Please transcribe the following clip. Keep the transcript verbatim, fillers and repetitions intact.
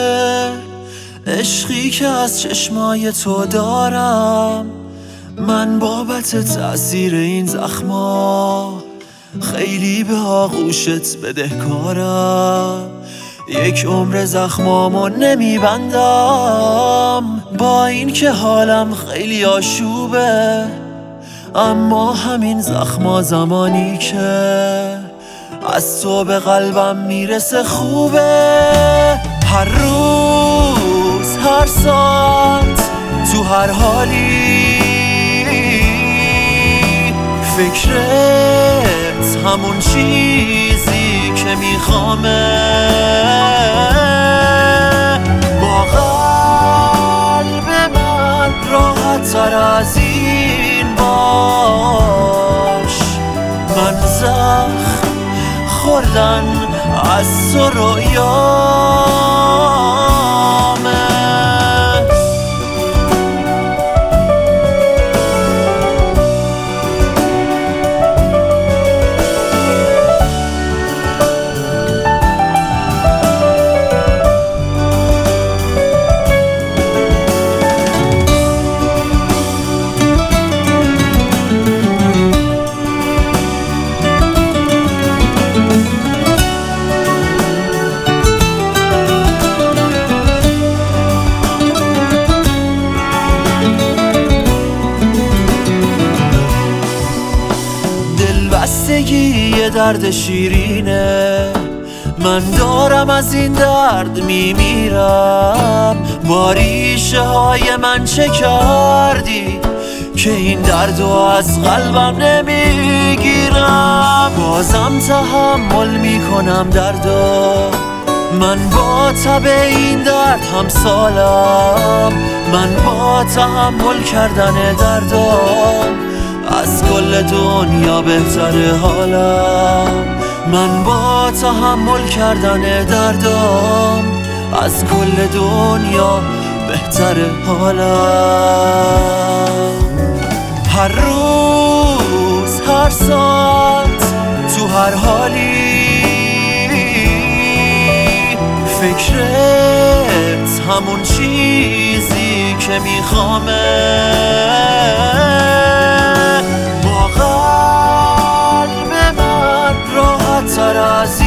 عشقی که از چشمای تو دارم، من بابت تأثیر این زخما خیلی به آغوشت بدهکارم. یک عمر زخمامو نمیبندم، با این که حالم خیلی آشوبه، اما همین زخما زمانی که از تو به قلبم میرسه خوبه. هر روز هر ساعت تو هر حالی فکرت همون چیزی که میخوامه. با قلب من راحت تر از این باش، من زخم خوردن از تو رویامه. بستگی یه درد شیرینه، من دارم از این درد میمیرم. با ریشه های من چه کردی که این دردو از قلبم نمیگیرم؟ بازم تحمل میکنم دردو، من با تب این درد هم سالم. من با تحمل کردن دردو از کل دنیا بهتره حالم. من با تحمل کردن دردم از کل دنیا بهتره حالم. هر روز هر ساعت تو هر حالی فکرت همون چیزی که میخوامه. با قلب من راحت تر از